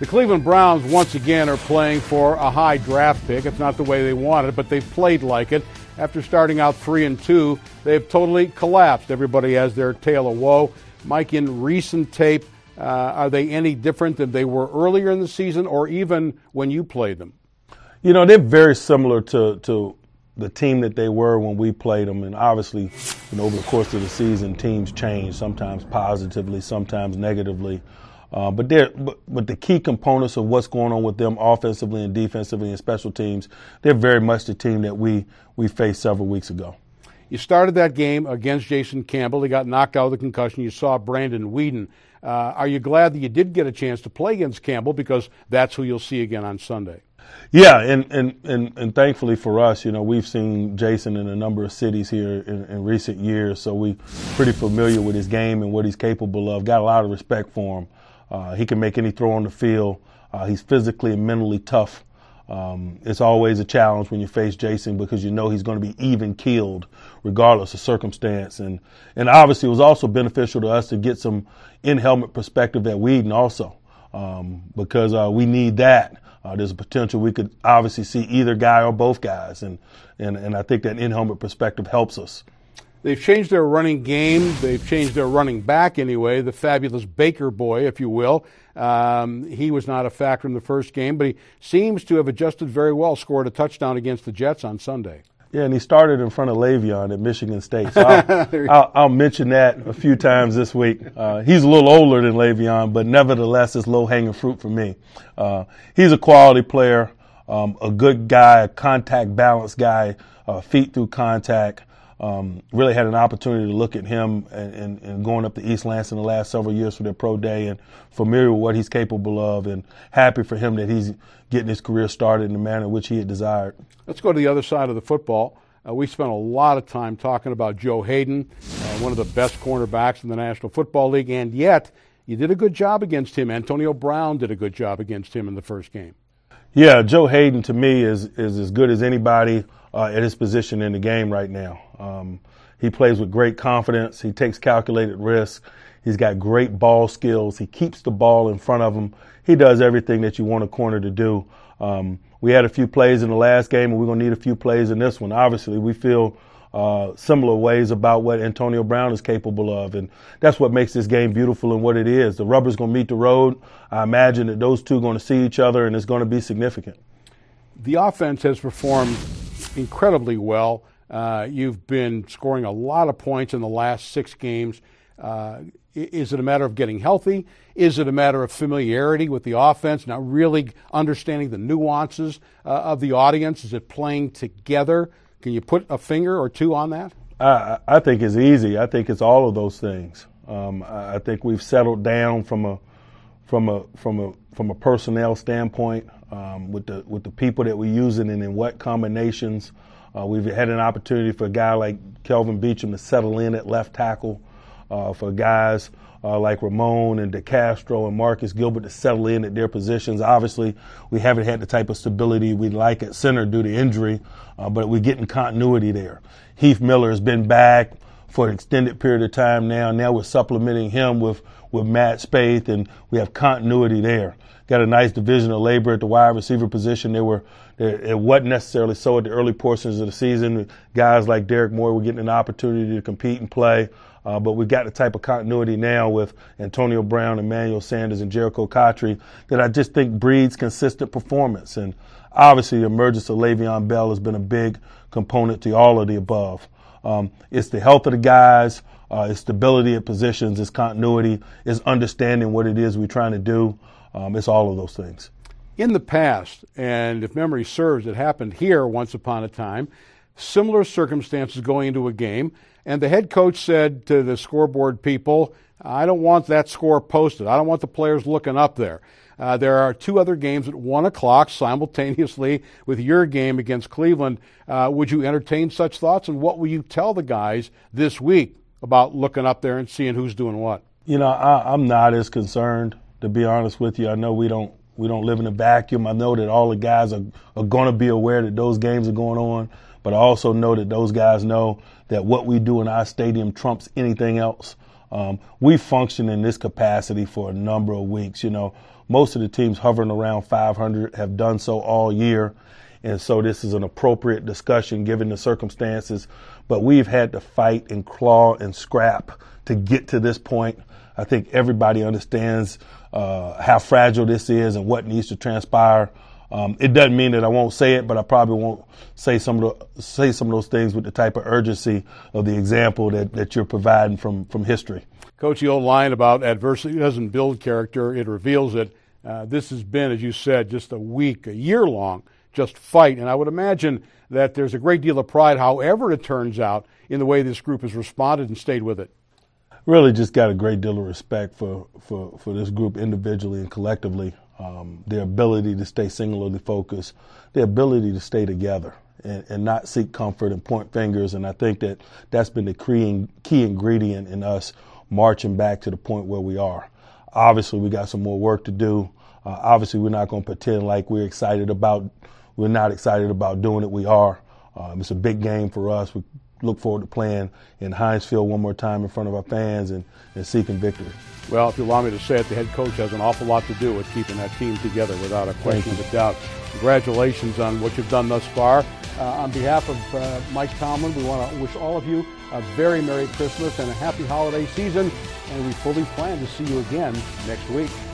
The Cleveland Browns once again are playing for a high draft pick. It's not the way they wanted it, but they've played like it. After starting out 3-2, they've totally collapsed. Everybody has their tale of woe. Mike, in recent tape, are they any different than they were earlier in the season or even when you played them? You know, they're very similar to the team that they were when we played them. And obviously, over the course of the season, teams change, sometimes positively, sometimes negatively. But the key components of what's going on with them offensively and defensively and special teams, they're very much the team that we faced several weeks ago. You started that game against Jason Campbell. He got knocked out with a concussion. You saw Brandon Weeden. Are you glad that you did get a chance to play against Campbell because that's who you'll see again on Sunday? Yeah, and thankfully for us, we've seen Jason in a number of cities here in recent years, so we're pretty familiar with his game and what he's capable of. Got a lot of respect for him. He can make any throw on the field. He's physically and mentally tough. It's always a challenge when you face Jason because he's going to be even-keeled regardless of circumstance. And obviously it was also beneficial to us to get some in-helmet perspective at Weeden also because we need that. There's a potential we could obviously see either guy or both guys, and I think that in-helmet perspective helps us. They've changed their running game. They've changed their running back anyway, the fabulous Baker boy, if you will. He was not a factor in the first game, but he seems to have adjusted very well, scored a touchdown against the Jets on Sunday. Yeah, and he started in front of Le'Veon at Michigan State. So I'll mention that a few times this week. He's a little older than Le'Veon, but nevertheless, it's low-hanging fruit for me. He's a quality player, a good guy, a contact balance guy, feet through contact. Really had an opportunity to look at him and going up to East Lansing the last several years for their pro day and familiar with what he's capable of and happy for him that he's getting his career started in the manner in which he had desired. Let's go to the other side of the football. We spent a lot of time talking about Joe Hayden, one of the best cornerbacks in the National Football League, and yet you did a good job against him. Antonio Brown did a good job against him in the first game. Yeah, Joe Hayden to me is as good as anybody at his position in the game right now. He plays with great confidence. He takes calculated risks. He's got great ball skills. He keeps the ball in front of him. He does everything that you want a corner to do. We had a few plays in the last game, and we're going to need a few plays in this one. Obviously, we feel similar ways about what Antonio Brown is capable of, and that's what makes this game beautiful and what it is. The rubber's going to meet the road. I imagine that those two are going to see each other, and it's going to be significant. The offense has performed incredibly well. You've been scoring a lot of points in the last 6 games. Is it a matter of getting healthy? Is it a matter of familiarity with the offense, not really understanding the nuances of the audience? Is it playing together? Can you put a finger or two on that? I think it's easy. I think it's all of those things. I think we've settled down from a personnel standpoint with the people that we're using and in what combinations. We've had an opportunity for a guy like Kelvin Beachum to settle in at left tackle, for guys like Ramon and DeCastro and Marcus Gilbert to settle in at their positions. Obviously, we haven't had the type of stability we'd like at center due to injury, but we're getting continuity there. Heath Miller has been back for an extended period of time now. Now we're supplementing him with Matt Spaeth, and we have continuity there. Got a nice division of labor at the wide receiver position. It wasn't necessarily so at the early portions of the season. Guys like Derek Moore were getting an opportunity to compete and play. But we've got the type of continuity now with Antonio Brown, Emmanuel Sanders, and Jericho Cotchery that I just think breeds consistent performance. And obviously the emergence of Le'Veon Bell has been a big component to all of the above. It's the health of the guys, it's stability at positions, it's continuity, it's understanding what it is we're trying to do. It's all of those things. In the past, and if memory serves, it happened here once upon a time, similar circumstances going into a game, and the head coach said to the scoreboard people, I don't want that score posted. I don't want the players looking up there. There are 2 other games at 1 o'clock simultaneously with your game against Cleveland. Would you entertain such thoughts, and what will you tell the guys this week about looking up there and seeing who's doing what? I'm not as concerned, to be honest with you. I know we don't live in a vacuum. I know that all the guys are going to be aware that those games are going on, but I also know that those guys know that what we do in our stadium trumps anything else. We function in this capacity for a number of weeks. Most of the teams hovering around 500 have done so all year. And so this is an appropriate discussion given the circumstances. But we've had to fight and claw and scrap to get to this point. I think everybody understands how fragile this is and what needs to transpire. It doesn't mean that I won't say it, but I probably won't say some of those things with the type of urgency of the example that you're providing from history. Coach, the old line about adversity doesn't build character, it reveals it. This has been, as you said, just a year long, just fight. And I would imagine that there's a great deal of pride, however it turns out, in the way this group has responded and stayed with it. Really just got a great deal of respect for this group individually and collectively. Their ability to stay singularly focused, their ability to stay together and not seek comfort and point fingers. And I think that's been the key ingredient in us marching back to the point where we are. Obviously, we got some more work to do. Obviously, we're not going to pretend like we're not excited about doing it. We are. It's a big game for us. We look forward to playing in Heinz Field one more time in front of our fans and seeking victory. Well, if you allow me to say it, the head coach has an awful lot to do with keeping that team together without a question of a doubt. Congratulations on what you've done thus far. On behalf of Mike Tomlin, we want to wish all of you a very Merry Christmas and a happy holiday season, and we fully plan to see you again next week.